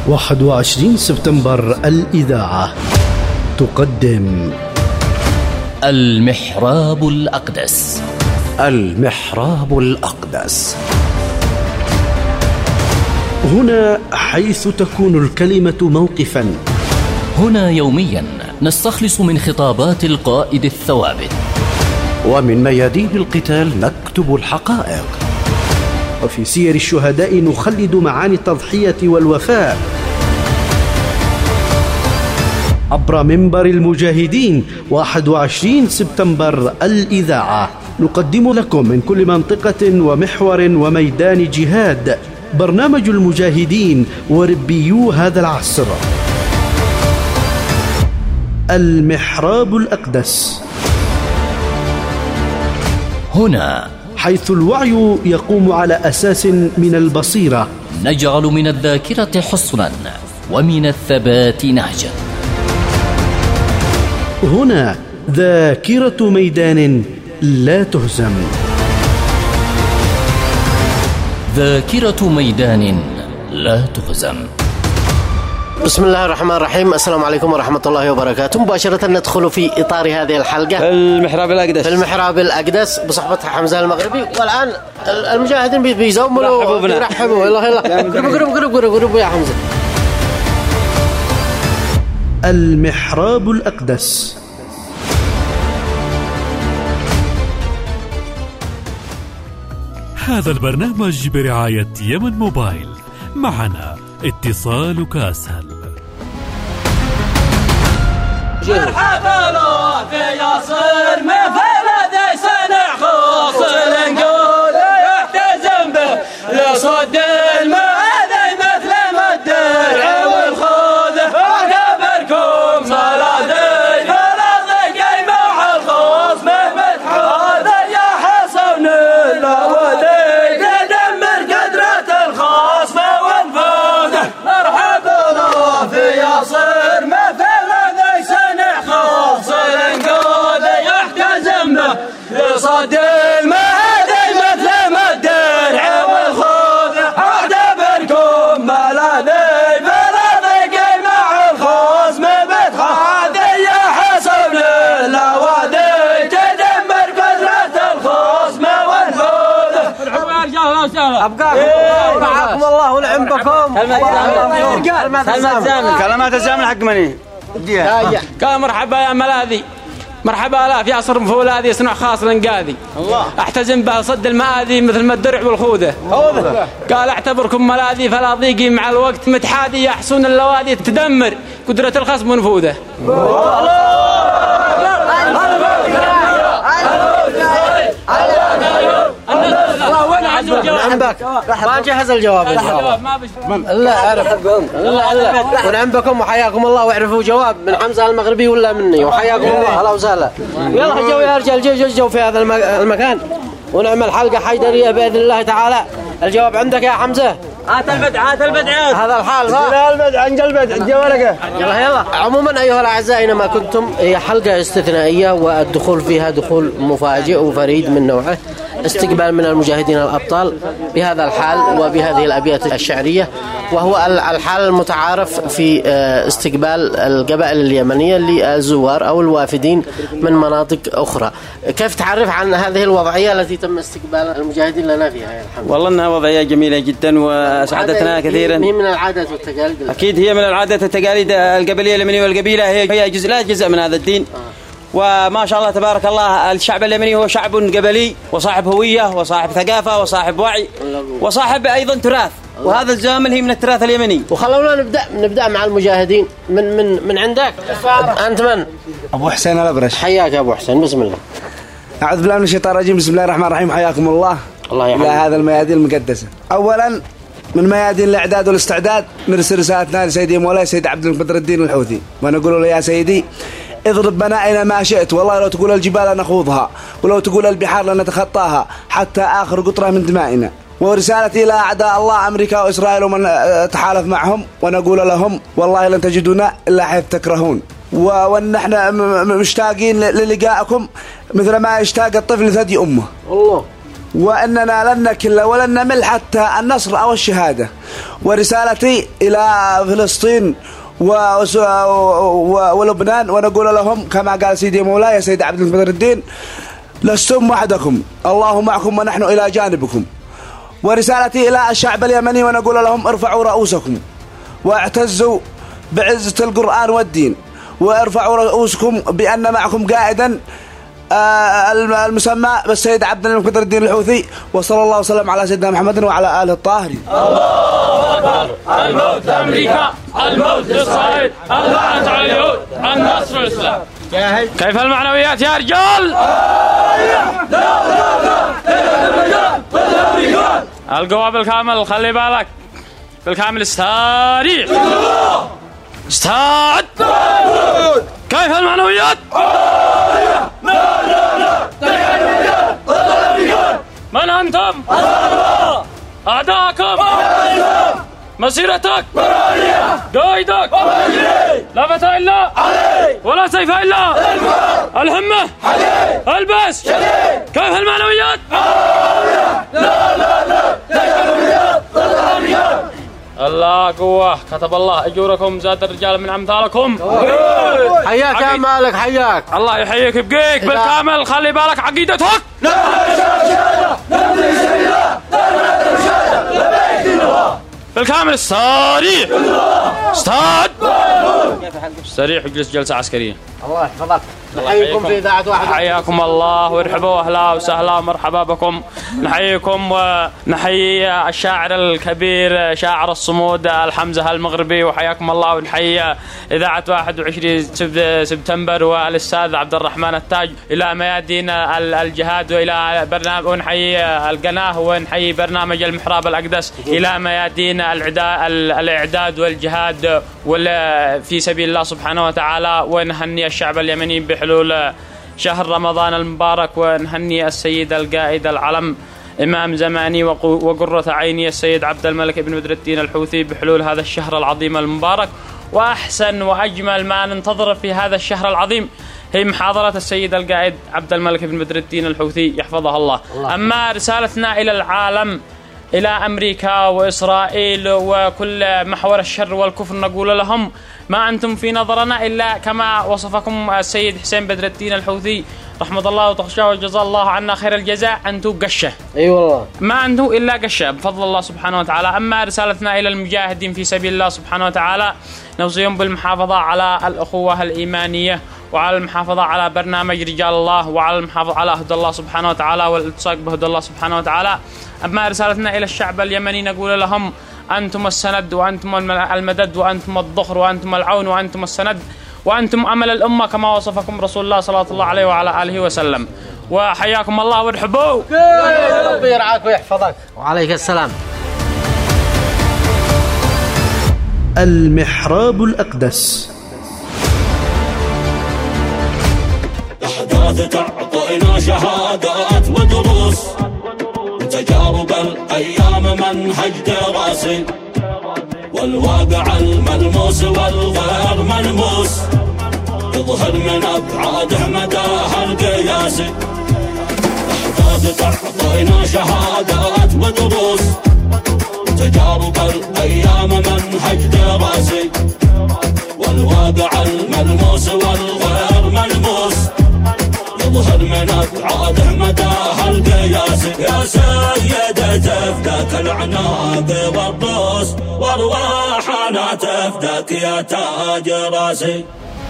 21 سبتمبر الإذاعة تقدم المحراب الأقدس. المحراب الأقدس. هنا حيث تكون الكلمة موقفا. هنا يوميا نستخلص من خطابات القائد الثوابت، ومن ميادين القتال نكتب الحقائق، وفي سير الشهداء نخلد معاني التضحية والوفاء. عبر منبر المجاهدين 21 سبتمبر الإذاعة نقدم لكم من كل منطقة ومحور وميدان جهاد برنامج المجاهدين وربيو هذا العصر. المحراب الأقدس. هنا حيث الوعي يقوم على أساس من البصيرة، نجعل من الذاكرة حصنا ومن الثبات نهجا. هنا ذاكرة ميدان لا تهزم. ذاكرة ميدان لا تهزم. بسم الله الرحمن الرحيم. السلام عليكم ورحمة الله وبركاته. مباشرة ندخل في إطار هذه الحلقة المحراب الأقدس. المحراب الأقدس بصحبة حمزة المغربي. والآن المجاهدين بيزوموا يرحبوا. يلا قرب يا حمزة. المحراب الأقدس. هذا البرنامج برعاية يمن موبايل. معنا اتصالك أسهل. مرحبا له في يصير مثل ذي سنع خاص نقول يحتزم به لصد المآذي مثل ما الدرع والخوذة أعتبركم صلاذي فالأرض قايمة على الخاص مهمة هذا يا حصن الأودي تدمر قدرة الخاص والفوضى. مرحبا له في يصير مثل صد المهدي مثل ما الدرع والخوذة أعتبركم ملاذي بلادي قيمة الخاص مبت هذه يا حصن الأوادي تدمر قدرة الخاص والفوذة. أبقاكم الله ونعم بكم. كلمات الزامن حق مني قال مرحبا يا ملاذي، مرحبا لا في عصر فولاذي صنع خاص لنقاذي الله احتزم به صد المآذي مثل ما الدرع والخوذة. قال اعتبركم ملاذي فلا ضيقي مع الوقت متحادي يحصون اللوادي تدمر قدرة الخصم ونفوذه. ما جهز الجواب. لا أعرف. ونعم بكم وحياكم الله واعرفوا جواب من حمزة المغربي ولا مني وحياكم الله. هلا وسهلا. يلا جو يا رجال جو في هذا المكان ونعمل حلقة حيدرية بإذن الله تعالى. الجواب عندك يا حمزة. هات البدع هذا الحال البدع الجوالك. يلا عموما أيها الأعزاء أينما كنتم، هي حلقة استثنائية والدخول فيها دخول مفاجئ وفريد من نوعه. استقبال من المجاهدين الأبطال بهذا الحال وبهذه الأبيات الشعرية، وهو الحال المتعارف في استقبال القبائل اليمنية للزوار أو الوافدين من مناطق أخرى. كيف تعرف عن هذه الوضعية التي تم استقبال المجاهدين لنا فيها يا الحمد؟ والله أنها وضعية جميلة جدا وسعدتنا كثيرا. هي من العادات والتقاليد. أكيد هي من العادات والتقاليد القبلية اليمنية، والقبيلة هي جزء من هذا الدين. وما شاء الله تبارك الله الشعب اليمني هو شعب قبلي وصاحب هوية وصاحب ثقافة وصاحب وعي وصاحب أيضا تراث، وهذا الزامل هي من التراث اليمني. وخلونا نبدأ مع المجاهدين من عندك. أنت من؟ أبو حسين الأبرش. حياك يا أبو حسين. بسم الله. أعوذ بالله من الشيطان الرجيم. بسم الله الرحمن الرحيم. حياكم الله إلى هذا الميادين المقدسة. أولا من ميادين الإعداد والاستعداد نرسل رسالتنا لسيدي مولاي سيد عبد بدر الدين الحوثي ونقول له يا سيدي اضرب بنائنا ما شئت، والله لو تقول الجبال نخوضها ولو تقول البحار لنتخطاها حتى آخر قطرة من دمائنا. ورسالتي إلى أعداء الله أمريكا وإسرائيل ومن تحالف معهم ونقول لهم والله لن تجدونا إلا حيث تكرهون، ونحن مشتاقين للقائكم مثل ما يشتاق الطفل لثدي أمه. الله وأننا لن نكل ولن نمل حتى النصر أو الشهادة. ورسالتي إلى فلسطين ولبنان، ونقول لهم كما قال سيدي مولاي سيد عبد المقدر الدين: لستم وحدكم، الله معكم ونحن إلى جانبكم. ورسالتي إلى الشعب اليمني، ونقول لهم: ارفعوا رؤوسكم واعتزوا بعزة القرآن والدين، وارفعوا رؤوسكم بأن معكم قائدا المسمى بالسيد عبد المقدر الدين الحوثي. وصلى الله وسلم على سيدنا محمد وعلى آله الطاهرين. الله أكبر. الموت لأمريكا، الموت لإسرائيل، اللعنة على اليهود، النصر للإسلام. كيف المعنويات يا رجال؟ القوة بالكامل، خلي بالك بالكامل. استريح، استعد. كيف المعنويات؟ من أنتم؟ أعداءكم. مسيرتك، قائدك، لا فتى إلا ولا سيف إلا الهمة، البس. كيف المعنويات؟ الله قوة، كتب الله أجوركم، زاد الرجال من أمثالكم. حياك يا مالك، حياك الله يحييك بقيك بالكامل. خلي بالك عقيدتك. بالكامل. استريح، استعد، استريح واجلس جلسة عسكرية. الله يحفظك. نحييكم في إذاعة واحد. حياكم الله وارحبوا، أهلا وسهلا مرحبا بكم. نحييكم ونحيي الشاعر الكبير شاعر الصمود الحمزة المغربي، وحياكم الله. ونحيي إذاعة 21 سبتمبر والأستاذ عبد الرحمن التاج إلى ميادين الجهاد وإلى برنامج، ونحيي القناة ونحيي برنامج المحراب الأقدس إلى ميادين الإعداد والجهاد في سبيل الله سبحانه وتعالى. ونهني الشعب اليمني بحلول شهر رمضان المبارك، ونهني السيد القائد العلم إمام زماني وقرة عيني السيد عبد الملك بن بدر الدين الحوثي بحلول هذا الشهر العظيم المبارك. وأحسن وأجمل ما ننتظر في هذا الشهر العظيم هي محاضرة السيد القائد عبد الملك بن بدر الدين الحوثي يحفظه الله. أما رسالتنا إلى العالم، إلى أمريكا وإسرائيل وكل محور الشر والكفر، نقول لهم: ما أنتم في نظرنا إلا كما وصفكم السيد حسين بدر الدين الحوثي رحمة الله وتخشاه وجزا الله عنا خير الجزاء. أنتم قشة، أي والله، ما أنتم إلا قشة بفضل الله سبحانه وتعالى. أما رسالتنا إلى المجاهدين في سبيل الله سبحانه وتعالى، نوصيهم بالمحافظة على الأخوة الإيمانية، وعلى المحافظة على برنامج رجال الله، وعلى المحافظة على هدى الله سبحانه وتعالى والالتصاق بهدى الله سبحانه وتعالى. أما رسالتنا إلى الشعب اليمني، نقول لهم: أنتم السند، وأنتم المدد، وأنتم الظهر، وأنتم العون، وأنتم السند، وأنتم أمل الأمة كما وصفكم رسول الله صلى الله عليه وعلى آله وسلم. وحياكم الله وارحبوا. ربي يرعاك ويحفظك. وعليك السلام. المحراب الأقدس. أحداث تعطينا شهادات ودروس، تجارب الأيام منهج دراسي، والواقع الملموس والغير ملموس يظهر من أبعاده مداها القياسي. أحداث تعطينا شهادات ودروس، تجارب الأيام منهج دراسي، والواقع الملموس والغير ملموس يظهر من أبعاده مداها القياسي. يا سيدة تفداك العناق والروس، وارواحنا تفداك يا تاج راسي.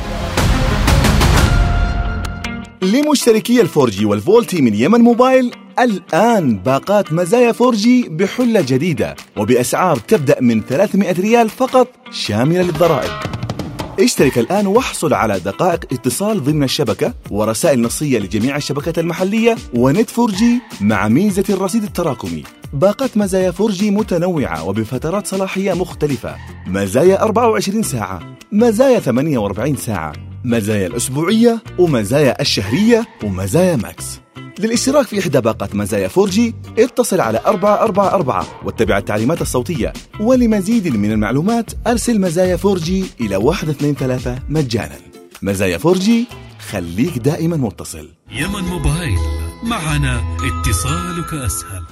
لمشتركي الفورجي والفولتي من يمن موبايل، الآن باقات مزايا فورجي بحلة جديدة وبأسعار تبدأ من 300 ريال فقط شاملة للضرائب. اشترك الآن واحصل على دقائق اتصال ضمن الشبكة ورسائل نصية لجميع الشبكات المحلية ونت فورجي مع ميزة الرصيد التراكمي. باقات مزايا فورجي متنوعة وبفترات صلاحية مختلفة: مزايا 24 ساعة، مزايا 48 ساعة، مزايا الأسبوعية، ومزايا الشهرية، ومزايا ماكس. للاشتراك في إحدى باقات مزايا فورجي اتصل على 444 واتبع التعليمات الصوتية. ولمزيد من المعلومات أرسل مزايا فورجي إلى 123 مجانا. مزايا فورجي، خليك دائما متصل. يمن موبايل. معنا اتصالك أسهل.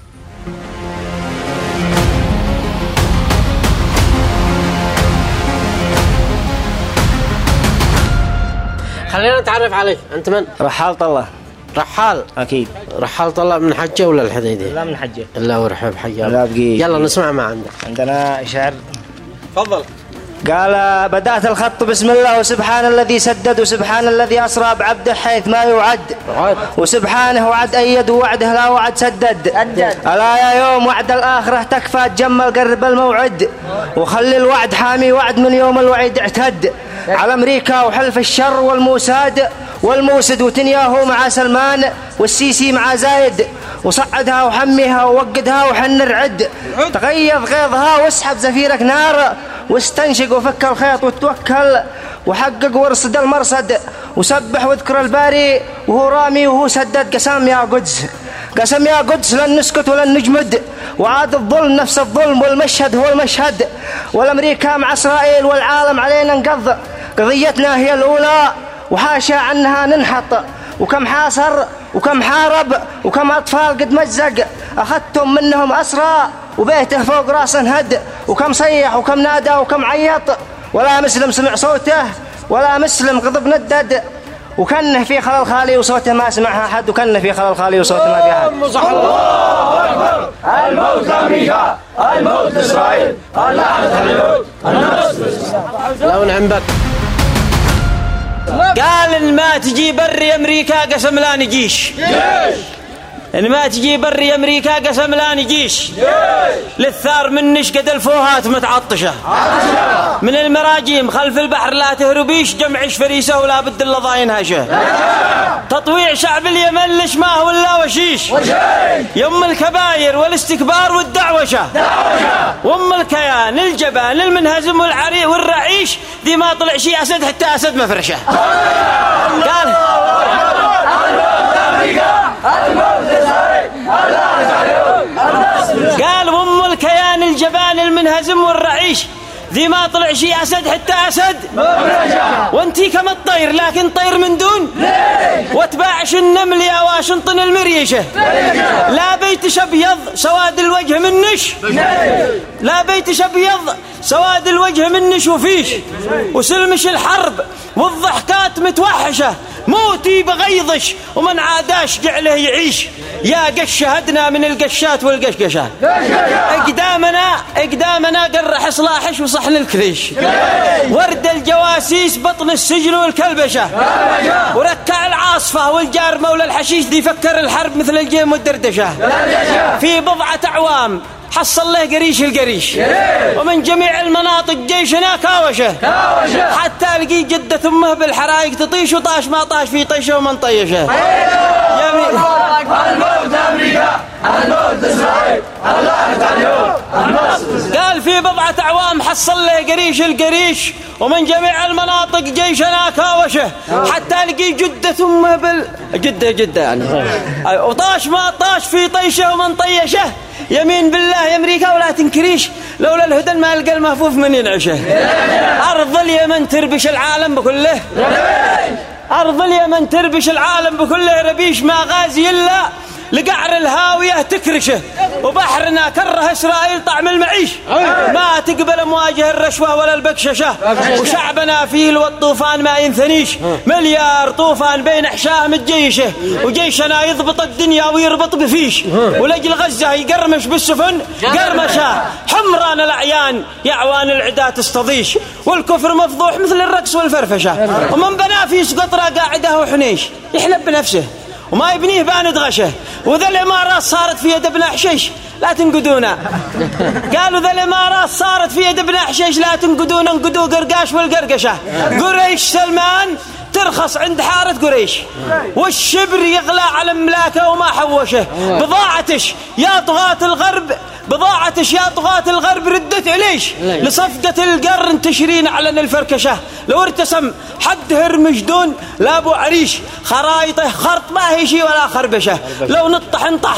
خلينا نتعرف عليك، أنت من؟ رحال طلة. رحال؟ أكيد. رحال طلة من حجة ولا الحديدية؟ لا من حجة. لا ورحب حياك. لا بقيت. يلا نسمع ما عندك. عندنا شعر. تفضل. قال بدأت الخط بسم الله وسبحان الذي سدد وسبحان الذي أسرى بعبده حيث ما يوعد وسبحانه وعد أيد ووعده لا وعد سدد ألا يا يوم وعد الآخرة تكفى تجمل قرب الموعد وخلي الوعد حامي وعد من يوم الوعيد اعتد على أمريكا وحلف الشر والموساد والموسد وتنياهو مع سلمان والسيسي مع زايد وصعدها وحميها ووقدها وحن الرعد تغيظ غيظها واسحب زفيرك نار واستنشق وفك الخيط وتوكل وحقق ورصد المرصد وسبح واذكر الباري وهو رامي وهو سدد قسم يا قدس قسم يا قدس لن نسكت ولن نجمد وعاد الظلم نفس الظلم والمشهد هو المشهد والأمريكا مع إسرائيل والعالم علينا انقض قضيتنا هي الأولى وحاشا عنها ننحط وكم حاصر وكم حارب وكم أطفال قد مزق أخذتم منهم أسرى وبيته فوق راس انهد وكم صيح وكم نادى وكم عيط ولا مسلم سمع صوته ولا مسلم غضب ندد وكنه في خلل خالي وصوته ما سمعها أحد وكنه في خلل خالي وصوته ما في أحد. الله أكبر. الموت لأمريكا، الموت لإسرائيل، اللعنة اليهود، لو نعم بك. قال إن ما تجي بري أمريكا قسم لا نجيش. إن ما تجي بري أمريكا قسم لا نجيش. للثار منش قد الفوهات متعطشة من المراجيم خلف البحر لا تهربيش جمعش فريسة ولا بد الله ينهشه تطويع شعب اليمن لش ما هو إلا وشيش يم الكباير والاستكبار والدعوشة وام الكيان الجبان المنهزم والعري والرعيش ذي ما طلع شي أسد حتى أسد مفرشة. قال قال وام الكيان الجبان المنهزم والرعيش ذي ما طلع شي أسد حتى أسد وانتي كما الطير لكن طير من دون واتباعش النمل يا واشنطن المريشة لا بيتش أبيض سواد الوجه منش لا بيتش أبيض سواد الوجه منش وفيش وسلمش الحرب والضحكات متوحشة موتي بغيظش ومن عاداش جعله يعيش يا قش هدنا من القشات والقشقشة اقدامنا قرح صلاحش وصحن الكريش ورد الجواسيس بطن السجن والكلبشة وركع العاصفة والجار مولى الحشيش دي فكر الحرب مثل الجيم والدردشة في بضعة أعوام حصل له قريش القريش ومن جميع المناطق جيشنا كاوشة حتى لقي جدة أمه بالحرايق تطيش وطاش ما طاش في طيشه ومن طيشه. الموت أمريكا الموت إسرائيل اللعنة اليهود. قال في بضعة أعوام حصل له قريش القريش ومن جميع المناطق جيشنا كاوشة حتى لقي جدة أمه جدة يعني وطاش ما طاش في طيشه ومن طيشه. يمين بالله يا أمريكا ولا تنكريش لولا الهدى ما لقى المهفوف من ينعشه. أرض اليمن تربش العالم بكله أرض اليمن تربش العالم بكله ربيش ما غازي إلا لقعر الهاوية تكرشه وبحرنا كره إسرائيل طعم المعيش ما تقبل مواجه الرشوة ولا البكششة وشعبنا فيل والطوفان ما ينثنيش مليار طوفان بين حشام الجيشه وجيشنا يضبط الدنيا ويربط بفيش ولجل غزة يقرمش بالسفن قرمشة حمران الأعيان يعوان العدا تستضيش والكفر مفضوح مثل الرقص والفرفشة ومن بنا في سقطرة قاعده وحنيش يحلب بنفسه وما يبنيه باند غشه وذا الإمارات صارت في يد ابن حشيش لا تنقدونا. قالوا ذا الإمارات صارت في يد ابن حشيش لا تنقدونا انقدوا قرقاش والقرقشة قريش سلمان ترخص عند حارة قريش والشبر يغلى على ملاكه وما حوشه بضاعتش يا طغاة الغرب بضاعتش يا طغاة الغرب ردت عليش لصفقة القرن تشرين علن الفركشة لو ارتسم حد هرمجدون لا ابو عريش خرايطه خرط ما هي شي ولا خربشة لو نطحن طحن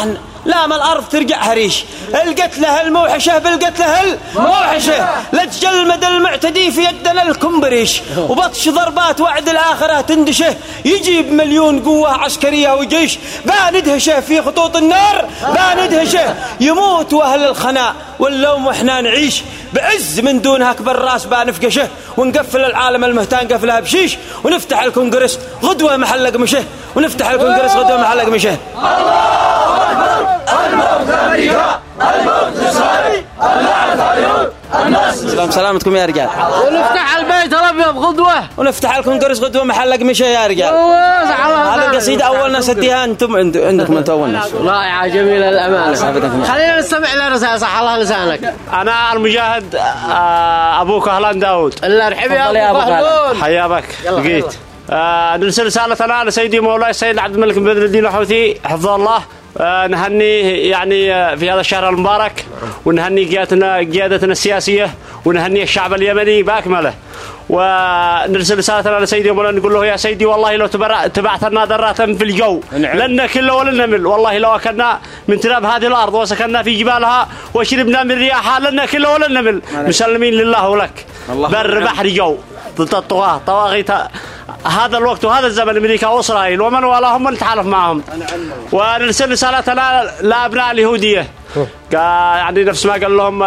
لا الأرض ترجع هريش. القتله الموحشة بالقتله الموحشة، لا تجلمد المعتدي في يدنا الكمبريش، وبطش ضربات وعد الآخرة تندشه، يجيب مليون قوة عسكرية وجيش، باندهشه في خطوط النار باندهشه، يموت وأهل الخناء واللوم وإحنا نعيش، بعز من دونها أكبر راس بانفقشه، ونقفل العالم المهتان قفلها بشيش، ونفتح الكونغرس غدوة محلق مشه، ونفتح الكونغرس غدوة محلق مشه. الله أكبر. الموت أمريكا، الموت إسرائيل، اللعنة على اليهود، النصر. سلامتكم يا رجال. ونفتح البيت الأبيض غدوة، ونفتح الكونغرس غدوة محلق مشه يا رجال. هذا القصيدة أول ناس اديها أنتم عندكم أنتم أول ناس. رائعة جميلة الأمانة. خلينا نستمع لرسالة صح الله لسانك. أنا المجاهد أبوك أهلان داود. الله يرحب يا أبو كهلون. حيا بك لقيت. نرسل رسالتنا لسيدي مولاي السيد عبد الملك بن بدر الدين الحوثي حفظه الله. نهني يعني في هذا الشهر المبارك، ونهني قيادتنا السياسية، ونهني الشعب اليمني بأكمله. ونرسل رسالتنا لسيدي مولانا نقول له يا سيدي والله لو تبعثنا ذرة في الجو لن نكل ولن نمل، والله لو أكلنا من تراب هذه الأرض وسكننا في جبالها وشربنا من رياحها لن نكل ولن نمل، مسلمين لله ولك بر بحر جو ضد الطغاة طواغيت هذا الوقت وهذا الزمن، أمريكا وإسرائيل ومن والاهم نتحالف معهم. ونرسل رسالتنا لأبناء اليهودية، يعني نفس ما قال لهم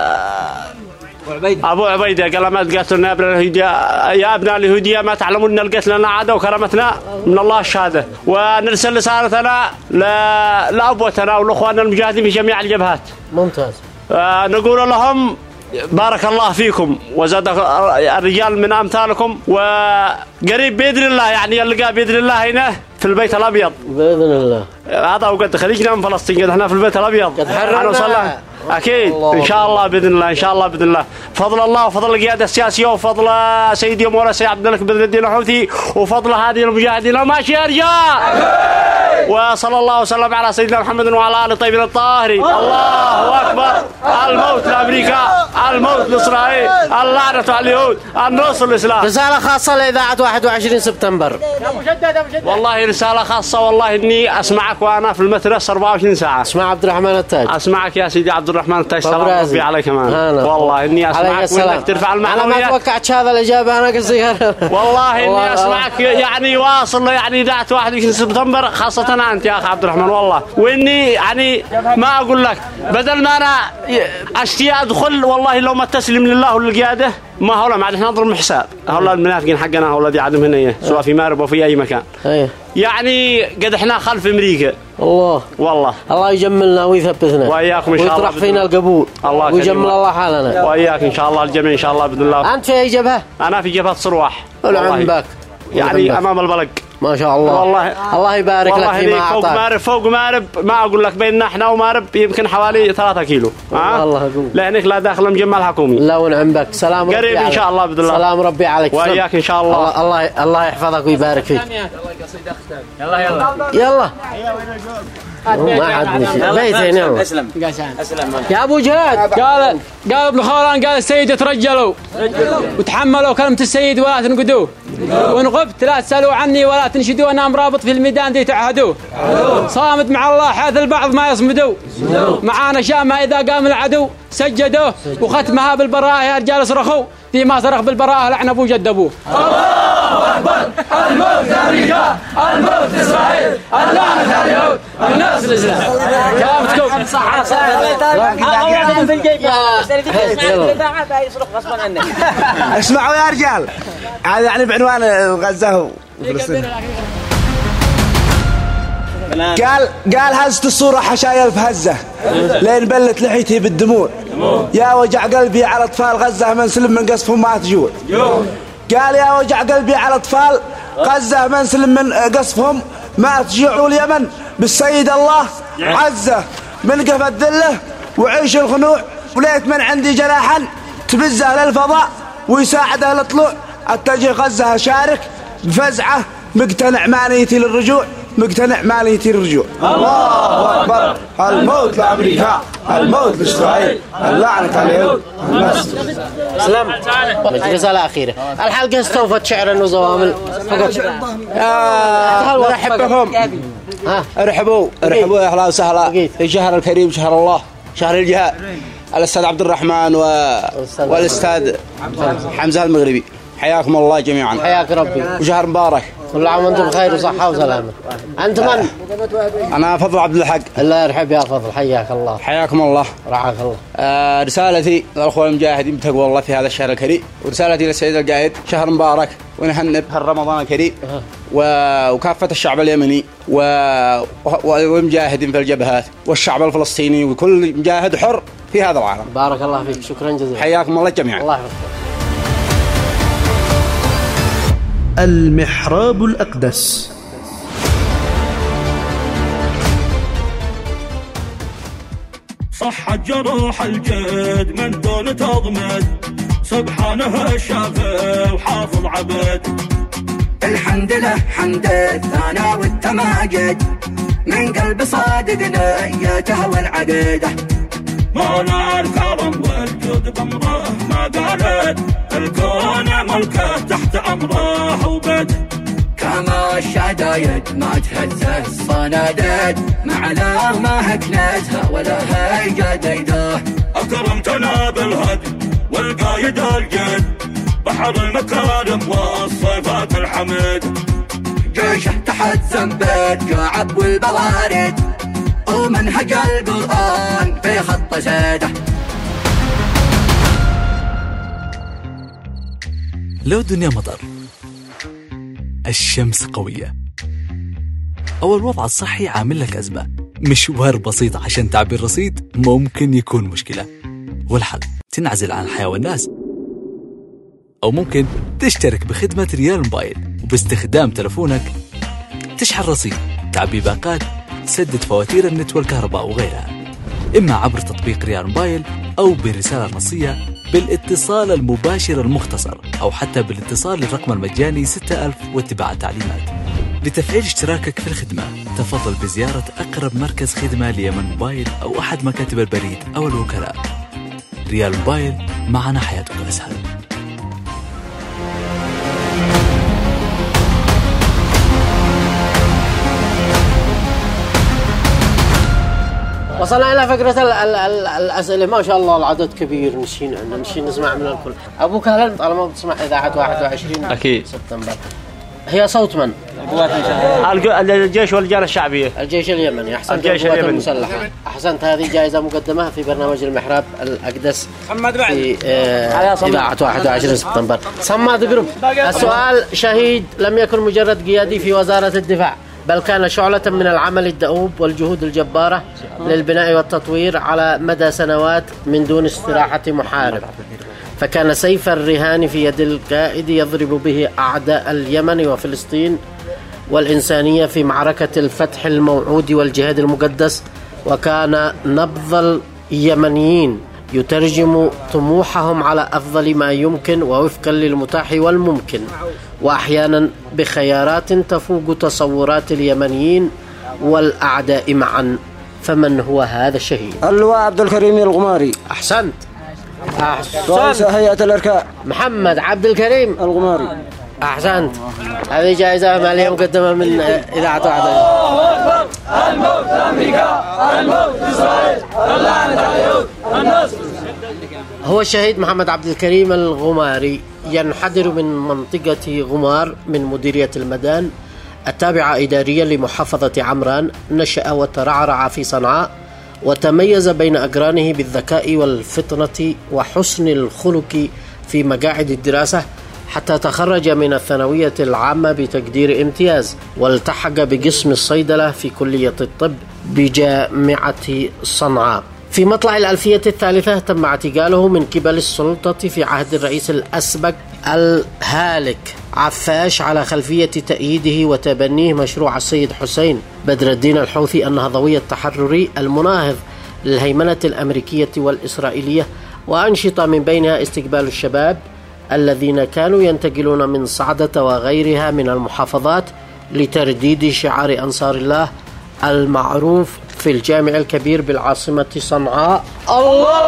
أبو عبيدة، قال ما تقاتلنا يا أبناء اليهودية ما تعلمون أن القتل عادة وكرامتنا من الله الشهادة. ونرسل رسالتنا لأبوتنا والأخوان المجاهدين في جميع الجبهات. ممتاز. نقول لهم بارك الله فيكم وزاد الرجال من أمثالكم، وقريب بإذن الله يعني يلقى بإذن الله هنا في البيت الأبيض بإذن الله. هذا وقد خرجنا من فلسطين قد احنا في البيت الأبيض قد حررنا أكيد الله. إن شاء الله بإذن الله إن شاء الله بإذن الله، فضل الله وفضل القيادة السياسية وفضل سيدي مولانا السيد عبد الملك بن بدر الحوثي وفضل هذه المجاهدين وماشي يا رجال. وصلى الله وسلم على سيدنا محمد وعلى آله الطيبين الطاهرين. الله أكبر. الموت لأمريكا، الموت لإسرائيل، اللعنة على اليهود، النصر للإسلام. رسالة خاصة لإذاعة 21 سبتمبر. والله رسالة خاصة، والله إني أسمعك وأنا في المترس 24 ساعة. اسمع عبد الرحمن التاج. أسمعك يا سيدي عبد الرحمن التاج، سلام ربي عليك كمان. والله إني أسمعك وإنك ترفع المعنويات. أنا ما توقعت هذا الإجابة أنا قصير. والله إني أسمعك يعني واصل يعني إذاعة 21 سبتمبر خاصة أنت يا أخي عبد الرحمن، والله وإني يعني ما أقول لك بدل ما أنا أشتي أدخل والله لو ما تسلم لله وللقيادة ما هؤلاء ما عاد احنا نضرب حساب، هؤلاء المنافقين حقنا هؤلاء دي عادهم هنا سواء في مارب أو في أي مكان. يعني قد احنا خلف أمريكا. الله والله الله يجملنا ويثبتنا وإياكم إن شاء الله، ويطرح فينا القبول الله ويجمل الله حالنا وإياك إن شاء الله الجميع إن شاء الله بإذن الله. أنت في أي جبهة؟ أنا في جبهة صرواح والعم باك يعني أمام البلق ما شاء الله. والله الله يبارك لك فيما أعطاك. فوق مارب ما أقول لك بيننا إحنا ومارب يمكن حوالي 3 كيلو. الله يقول لأنك لا داخل مجمع الحكومي. لا ونعم بك. سلام ربي قريب إن شاء الله بإذن الله. سلام ربي عليك وإياك إن شاء الله. الله يحفظك ويبارك فيك. يلا يلا يلا ما عاد بيتين يلا. اسلم يا ابو جهاد. قال ابن خوران قال السيد ترجلوا وتحملوا كلمة السيد ولا تنقدوه، وإن غبت لا تسألوا عني ولا تنشدوا، أنا مرابط في الميدان دي تعهدوه، صامد مع الله حاث البعض ما يصمدوا، معانا شامة إذا قام العدو سجدوه، وختمها بالبراءة يا رجال صرخوا فيما صرخ بالبراءة لعن أبو جد أبوه. الله أكبر. الموت أمريكا، الموت إسرائيل، اللعنة على اليهود، النصر الإسلام. كلامتكم صح اسمعوا يا رجال، هذا يعني بعنوان غزة وفلسطين. قال هزت الصورة حشايا في هزة لين بلت لحيتي بالدموع، يا وجع قلبي على أطفال غزة من سلم من قصفهم ما تجوع. قال يا وجع قلبي على أطفال غزة من سلم من قصفهم ما تجوع، اليمن بالسيد الله عزة من قفة ذله وعيش الخنوع، وليت من عندي جناحا تبزه للفضاء ويساعده للطلوع، اتجه غزة أشارك بفزعة مقتنع ما نيتي للرجوع، مقتنع ما نيتي للرجوع. الله أكبر. الموت لأمريكا، الموت لإسرائيل، اللعنة على اليهود، النصر. سلام. رسالة أخيرة. الحلقة استوفت شعرا وزوامل فقط. نرحب بكم ارحبوا يا اهلا وسهلا في شهر الكريم، شهر الله، شهر الجهاد. الاستاذ عبد الرحمن والاستاذ حمزه المغربي، حياكم الله جميعا. حياك ربي. وشهر مبارك. كل عام وانتم بخير وصحه وسلامه. انت من؟ انا فضل عبد الحق. الله يرحب يا فضل، حياك الله. حياكم الله. رعاك الله. رسالتي للاخوه المجاهدين بتقوى الله في هذا الشهر الكريم، ورسالتي للسيد القائد شهر مبارك ونهنئ رمضان الكريم وكافه الشعب اليمني والمجاهدين في الجبهات والشعب الفلسطيني وكل مجاهد حر في هذا العالم. بارك الله فيك، شكرا جزيلا. حياكم الله جميعا. الله يحفظك. المحراب الأقدس. صح جروح الجد من دون تضمد، سبحانه الشافع وحافظ عبد. الحمد لله حمد الثنا والتماجد، من قلب صادقنا نيته والعقيده. مولا الكرم والجود بامره ما قالت، الكون ملكه تحت امره وبد. كما الشدايد ما تهزه الصناديد، معنا ما هكنتها ولا هي جديده. اكرمتنا بالهد والقايد الجد، بحر المكارم والصفات الحمد. جيشه تحت زنبيت جعب والبوارد، ومنهج القرآن في خط سيده. لو الدنيا مطر، الشمس قوية، أو الوضع الصحي عامل لك أزمة، مشوار بسيط عشان تعبير رصيد ممكن يكون مشكلة، والحل تنعزل عن الحياة والناس، أو ممكن تشترك بخدمة ريال موبايل وباستخدام تلفونك تشحن رصيد، تعبي باقات، تسدد فواتير النت والكهرباء وغيرها، إما عبر تطبيق ريال موبايل أو برسالة نصية بالاتصال المباشر المختصر، أو حتى بالاتصال للرقم المجاني 6000 واتباع التعليمات. لتفعيل اشتراكك في الخدمة تفضل بزيارة أقرب مركز خدمة ليمن موبايل أو أحد مكاتب البريد أو الوكلاء. ريال موبايل، معنا حياتك أسهل. وصلنا إلى فقرة الأسئلة. ما شاء الله العدد كبير، نشين نسمع من الكل. أبوك هلا طالما بتسمع إذاعة 21 أكيد سبتمبر، هي صوت من؟ الجيش والرجال الشعبية. الجيش اليمني. أحسنت. الجيش اليمني المسلحة. أحسنت. هذه جائزة مقدمة في برنامج المحراب الأقدس في إذاعة 21 سبتمبر. صماد جروب. السؤال: شهيد لم يكن مجرد قيادي في وزارة الدفاع، بل كان شعلة من العمل الدؤوب والجهود الجبارة للبناء والتطوير على مدى سنوات من دون استراحة محارب، فكان سيف الرهان في يد القائد يضرب به أعداء اليمن وفلسطين والإنسانية في معركة الفتح الموعود والجهاد المقدس، وكان نبض اليمنيين يترجم طموحهم على أفضل ما يمكن ووفقا للمتاح والممكن، وأحيانا بخيارات تفوق تصورات اليمنيين والأعداء معا. فمن هو هذا الشهيد؟ اللواء عبد الكريم الغماري. أحسنت. رئيس هيئة الأركاء محمد عبد الكريم الغماري. أحسنت. هذه جائزة مالية مقدمة من إذاعة واحدة. الموت أمريكا، الموت إسرائيل، اللعنة على اليهود، النصر. هو الشهيد محمد عبد الكريم الغماري، ينحدر من منطقة غمار من مديرية المدان التابعة إداريا لمحافظة عمران. نشأ وترعرع في صنعاء، وتميز بين أقرانه بالذكاء والفطنة وحسن الخلق في مقاعد الدراسة، حتى تخرج من الثانوية العامة بتقدير امتياز، والتحق بقسم الصيدلة في كلية الطب بجامعة صنعاء. في مطلع الألفية الثالثة تم اعتقاله من قبل السلطة في عهد الرئيس الأسبق الهالك عفاش، على خلفية تأييده وتبنيه مشروع السيد حسين بدر الدين الحوثي النهضوي التحرري المناهض للهيمنة الأمريكية والإسرائيلية، وأنشط من بينها استقبال الشباب الذين كانوا ينتقلون من صعدة وغيرها من المحافظات لترديد شعار أنصار الله المعروف في الجامع الكبير بالعاصمة صنعاء: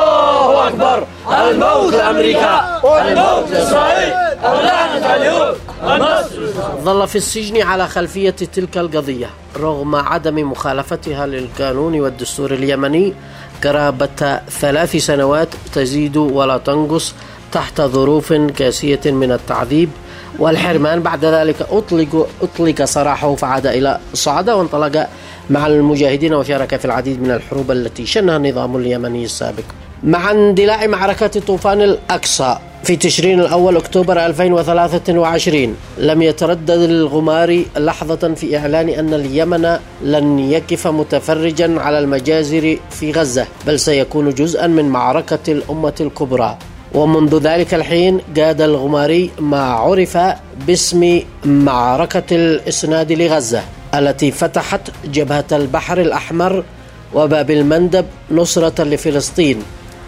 الله أكبر، الموت لأمريكا، الموت لإسرائيل، اللعنة على اليهود. ظل في السجن على خلفية تلك القضية رغم عدم مخالفتها للقانون والدستور اليمني قرابة 3 سنوات تزيد ولا تنقص تحت ظروف كاسية من التعذيب والحرمان. بعد ذلك أطلق سراحه فعاد إلى الصعدة وانطلق مع المجاهدين وشارك في العديد من الحروب التي شنها النظام اليمني السابق. مع اندلاع معركة طوفان الأقصى في تشرين الأول أكتوبر 2023 لم يتردد الغماري لحظة في إعلان أن اليمن لن يقف متفرجا على المجازر في غزة بل سيكون جزءا من معركة الأمة الكبرى. ومنذ ذلك الحين قاد الغماري ما عرف باسم معركة الإسناد لغزة التي فتحت جبهة البحر الأحمر وباب المندب نصرة لفلسطين،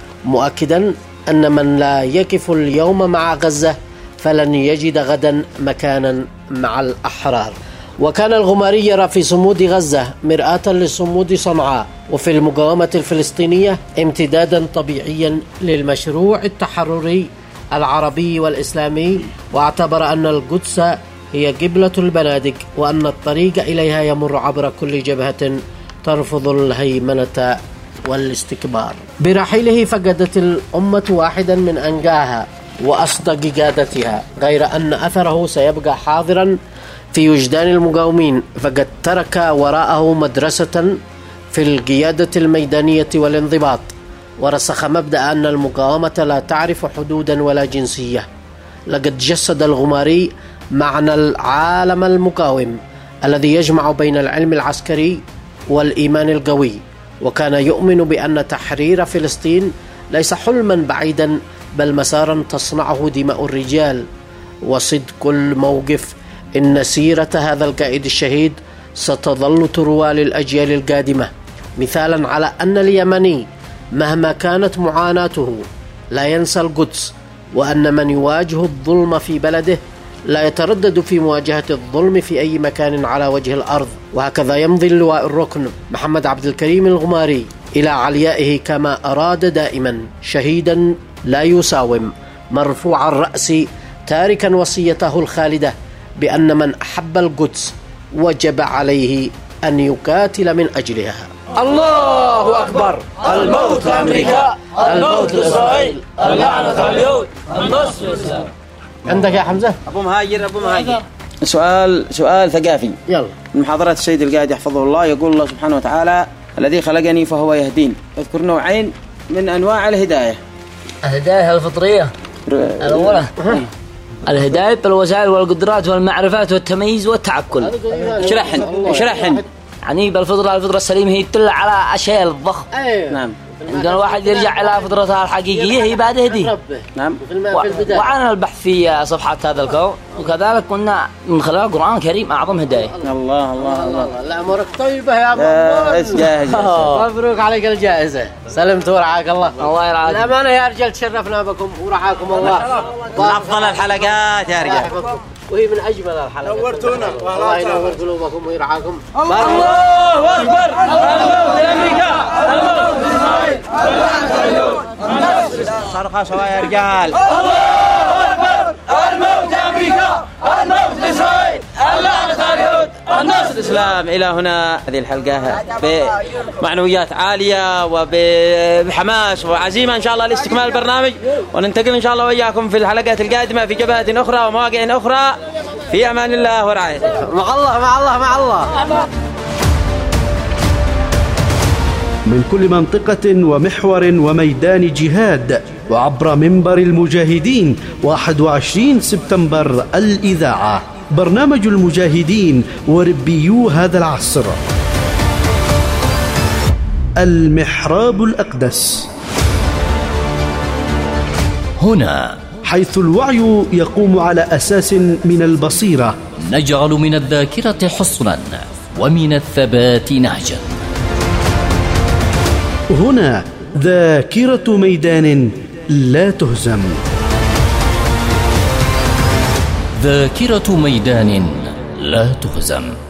مؤكدا أن من لا يقف اليوم مع غزة فلن يجد غدا مكانا مع الأحرار. وكان الغماري يرى في صمود غزة مرآة لصمود صنعاء وفي المقاومة الفلسطينية امتدادا طبيعيا للمشروع التحرري العربي والإسلامي، واعتبر أن القدس هي قبلة البنادق وأن الطريق إليها يمر عبر كل جبهة ترفض الهيمنة والاستكبار. برحيله فقدت الأمة واحدا من أنجاها وأصدق قادتها، غير أن أثره سيبقى حاضرا في وجدان المقاومين، فقد ترك وراءه مدرسة في القيادة الميدانية والانضباط، ورسخ مبدأ أن المقاومة لا تعرف حدودا ولا جنسية. لقد جسد الغماري معنى العالم المقاوم الذي يجمع بين العلم العسكري والإيمان القوي، وكان يؤمن بأن تحرير فلسطين ليس حلما بعيدا بل مسارا تصنعه دماء الرجال. وصدق الموقف إن سيرة هذا القائد الشهيد ستظل تروى للأجيال القادمة مثالا على أن اليمني مهما كانت معاناته لا ينسى القدس، وأن من يواجه الظلم في بلده لا يتردد في مواجهة الظلم في أي مكان على وجه الأرض. وهكذا يمضي اللواء الركن محمد عبد الكريم الغماري إلى عليائه كما أراد دائما، شهيدا لا يساوم مرفوع الرأس، تاركا وصيته الخالدة بأن من أحب القدس وجب عليه أن يقاتل من أجلها. الله أكبر. الموت لأمريكا، الموت لإسرائيل، اللعنة اليهود، النصر للإسلام. عندك يا حمزة؟ أبو مهاجر سؤال ثقافي. يلا. من محاضرات السيد القائد يحفظه الله، يقول الله سبحانه وتعالى: الذي خلقني فهو يهدين. اذكر نوعين من أنواع الهداية. الهداية الفطرية الأولى الهداية بالوسائل والقدرات والمعرفات والتمييز والتعقل. اشرحن. يعني بالفطرة السليمة هي تدل على أشياء الضخم. نعم. عندما الواحد يرجع إلى فطرتها الحقيقية هي بعد هدي. نعم. وعن البحث في صفحات هذا الكون، وكذلك كنا من خلال القرآن الكريم أعظم هداية. الله الله الله. لا أمرك طيبة يا محمد. مبروك عليك الجائزة. سلمت ورعاك الله. الله يرعاك. الأمانة يا رجال تشرفنا بكم ورعاكم الله. من أفضل الحلقات يا رجال. وهي من أجمل الحلقات. نورتونا. الله ينور قلوبكم ويرعاكم. الله أكبر. الموت لأمريكا، الموت لإسرائيل، اللعنة اليهود، النصر للإسلام. صرخة سوا يا رجال. الله أكبر. الموت لأمريكا، الموت لإسرائيل، اللعنة اليهود، النصر للإسلام. إلى هنا هذه الحلقة بمعنويات عالية وبحماس وعزيمة إن شاء الله لاستكمال البرنامج، وننتقل إن شاء الله وإياكم في الحلقات القادمة في جبهات أخرى ومواقع أخرى. في أمان الله ورعايته. مع الله مع الله مع الله. من كل منطقة ومحور وميدان جهاد وعبر منبر المجاهدين 21 سبتمبر الإذاعة، برنامج المجاهدين وربيو هذا العصر. المحراب الأقدس، هنا حيث الوعي يقوم على أساس من البصيرة، نجعل من الذاكرة حصنا ومن الثبات نهجا. هنا ذاكرة ميدان لا تهزم، ذاكرة ميدان لا تهزم.